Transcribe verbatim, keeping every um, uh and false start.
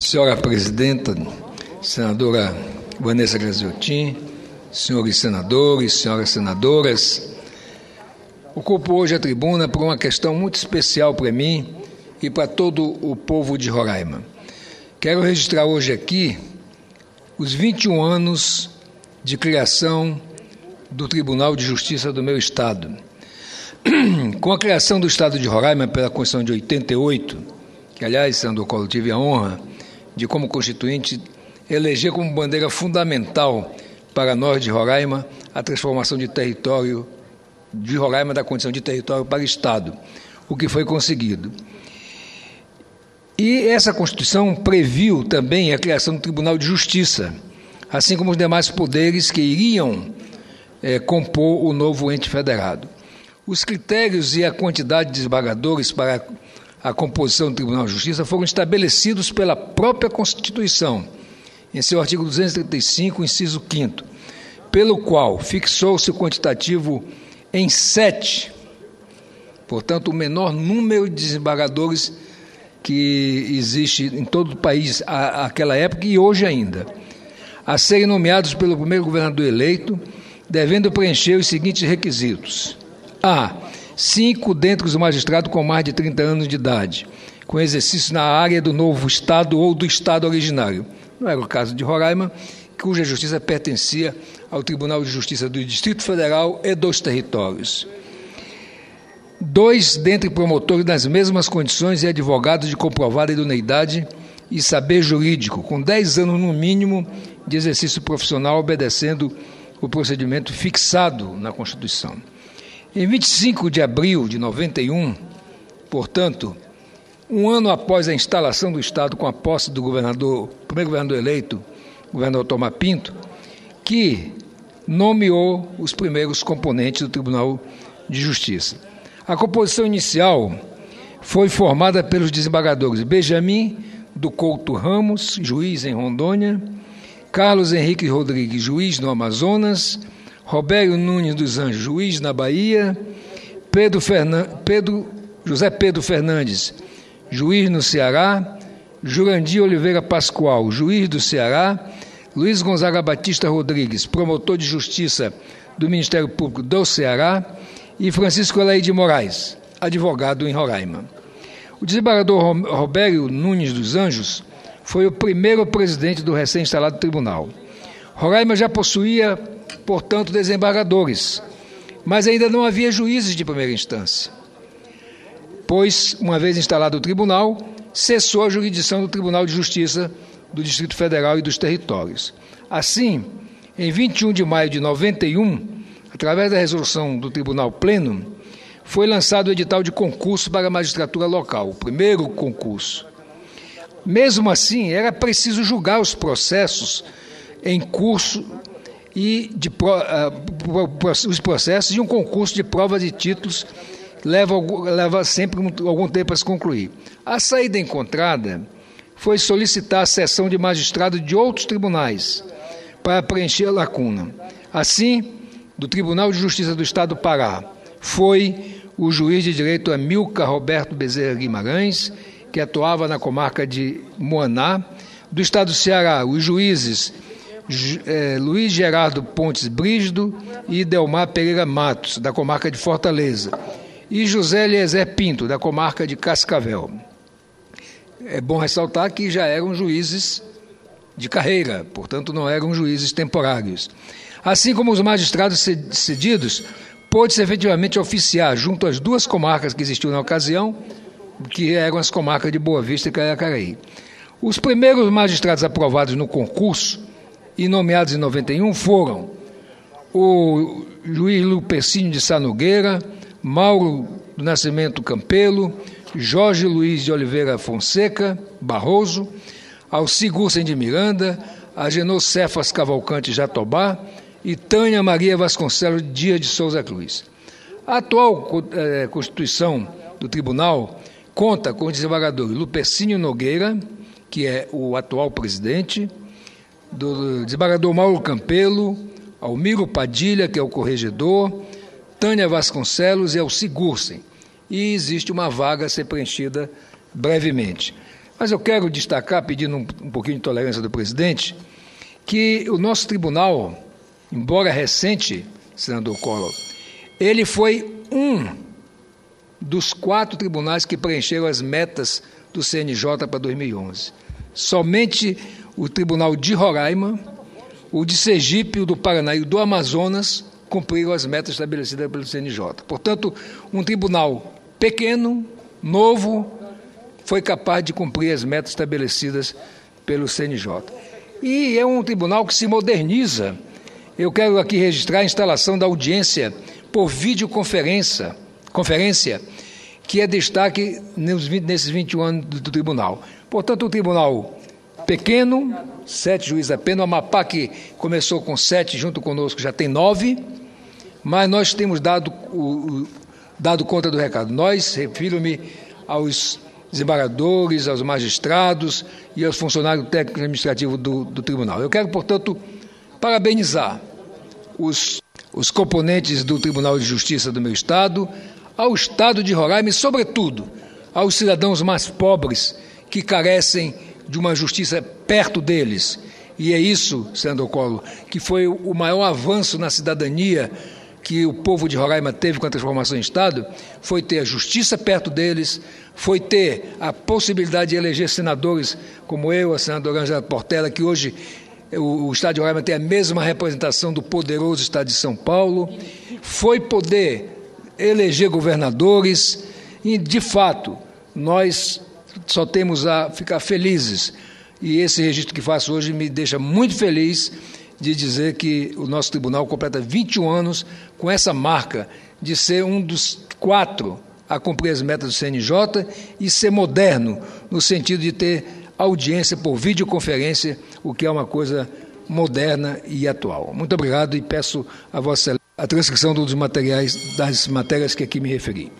Senhora Presidenta, Senadora Vanessa Graziotin, senhores senadores, senhoras senadoras, ocupo hoje a tribuna por uma questão muito especial para mim e para todo o povo de Roraima. Quero registrar hoje aqui os vinte e um anos de criação do Tribunal de Justiça do meu Estado. Com a criação do Estado de Roraima pela Constituição de oitenta e oito, que, aliás, senador Collor, tive a honra de, como constituinte, eleger como bandeira fundamental para nós de Roraima a transformação de território de Roraima da condição de território para Estado, o que foi conseguido. E essa Constituição previu também a criação do Tribunal de Justiça, assim como os demais poderes que iriam é, compor o novo ente federado. Os critérios e a quantidade de desembargadores para a composição do Tribunal de Justiça foram estabelecidos pela própria Constituição, em seu artigo duzentos e trinta e cinco, inciso quinto, pelo qual fixou-se o quantitativo em sete, portanto, o menor número de desembargadores que existe em todo o país àquela época e hoje ainda, a serem nomeados pelo primeiro governador eleito, devendo preencher os seguintes requisitos. A. Cinco dentre os magistrados com mais de trinta anos de idade, com exercício na área do novo Estado ou do Estado originário. Não era o caso de Roraima, cuja justiça pertencia ao Tribunal de Justiça do Distrito Federal e dos territórios. Dois dentre promotores nas mesmas condições e advogados de comprovada idoneidade e saber jurídico, com dez anos no mínimo de exercício profissional, obedecendo o procedimento fixado na Constituição. Em vinte e cinco de abril de noventa e um, portanto, um ano após a instalação do Estado com a posse do governador, primeiro governador eleito, o governador Tomar Pinto, que nomeou os primeiros componentes do Tribunal de Justiça. A composição inicial foi formada pelos desembargadores Benjamin do Couto Ramos, juiz em Rondônia, Carlos Henrique Rodrigues, juiz no Amazonas, Robério Nunes dos Anjos, juiz na Bahia, Pedro Fernan... Pedro... José Pedro Fernandes, juiz no Ceará, Jurandir Oliveira Pascoal, juiz do Ceará, Luiz Gonzaga Batista Rodrigues, promotor de justiça do Ministério Público do Ceará, e Francisco Elaí de Moraes, advogado em Roraima. O desembargador Robério Nunes dos Anjos foi o primeiro presidente do recém-instalado tribunal. Roraima já possuía, portanto, desembargadores, mas ainda não havia juízes de primeira instância, pois, uma vez instalado o tribunal, cessou a jurisdição do Tribunal de Justiça do Distrito Federal e dos territórios. Assim, em vinte e um de maio de noventa e um, através da resolução do Tribunal Pleno, foi lançado o edital de concurso para a magistratura local, o primeiro concurso. Mesmo assim, era preciso julgar os processos em curso e de, uh, os processos e um concurso de provas de títulos leva, leva sempre algum tempo a se concluir. A saída encontrada foi solicitar a cessão de magistrados de outros tribunais para preencher a lacuna. Assim, do Tribunal de Justiça do Estado do Pará foi o juiz de direito Amilcar Roberto Bezerra Guimarães, que atuava na comarca de Moaná. Do Estado do Ceará, os juízes eh, Luiz Gerardo Pontes Brígido e Delmar Pereira Matos, da comarca de Fortaleza, e José Eliezer Pinto, da comarca de Cascavel. É bom ressaltar que já eram juízes de carreira, portanto não eram juízes temporários. Assim como os magistrados cedidos, pôde-se efetivamente oficiar junto às duas comarcas que existiam na ocasião, que eram as comarcas de Boa Vista e Caiacaraí. Os primeiros magistrados aprovados no concurso e nomeados em noventa e um foram o juiz Lupercínio de Sá Nogueira, Mauro do Nascimento Campelo, Jorge Luiz de Oliveira Fonseca Barroso, Alci Gussen de Miranda, Agenor Cefas Cavalcante Jatobá e Tânia Maria Vasconcelos Dias de Souza Cruz. A atual eh, Constituição do Tribunal conta com o desembargador Lupercínio Nogueira, que é o atual presidente, do desembargador Mauro Campelo, Almiro Padilha, que é o corregedor, Tânia Vasconcelos e Alci Gussen. E existe uma vaga a ser preenchida brevemente. Mas eu quero destacar, pedindo um, um pouquinho de tolerância do presidente, que o nosso tribunal, embora recente, senador Collor, ele foi um dos quatro tribunais que preencheram as metas do C N J para dois mil e onze. Somente o Tribunal de Roraima, o de Sergipe, o do Paraná e o do Amazonas cumpriram as metas estabelecidas pelo C N J. Portanto, um tribunal pequeno, novo, foi capaz de cumprir as metas estabelecidas pelo C N J. E é um tribunal que se moderniza. Eu quero aqui registrar a instalação da audiência por videoconferência, conferência, que é destaque nesses vinte e um anos do tribunal. Portanto, um tribunal pequeno, sete juízes apenas, o Amapá, que começou com sete, junto conosco já tem nove, mas nós temos dado, o, o, dado conta do recado. Nós, refiro-me aos desembargadores, aos magistrados e aos funcionários técnicos e administrativos do, do tribunal. Eu quero, portanto, parabenizar os, os componentes do Tribunal de Justiça do meu estado, ao estado de Roraima e, sobretudo, aos cidadãos mais pobres que carecem de uma justiça perto deles. E é isso, senador Collor, que foi o maior avanço na cidadania que o povo de Roraima teve com a transformação em Estado, foi ter a justiça perto deles, foi ter a possibilidade de eleger senadores como eu, a senadora Angela Portela, que hoje o, o Estado de Roraima tem a mesma representação do poderoso Estado de São Paulo, foi poder eleger governadores e, de fato, nós só temos a ficar felizes. E esse registro que faço hoje me deixa muito feliz de dizer que o nosso tribunal completa vinte e um anos com essa marca de ser um dos quatro a cumprir as metas do C N J e ser moderno, no sentido de ter audiência por videoconferência, o que é uma coisa moderna e atual. Muito obrigado e peço a Vossa Excelência a transcrição dos materiais, das matérias que aqui me referi.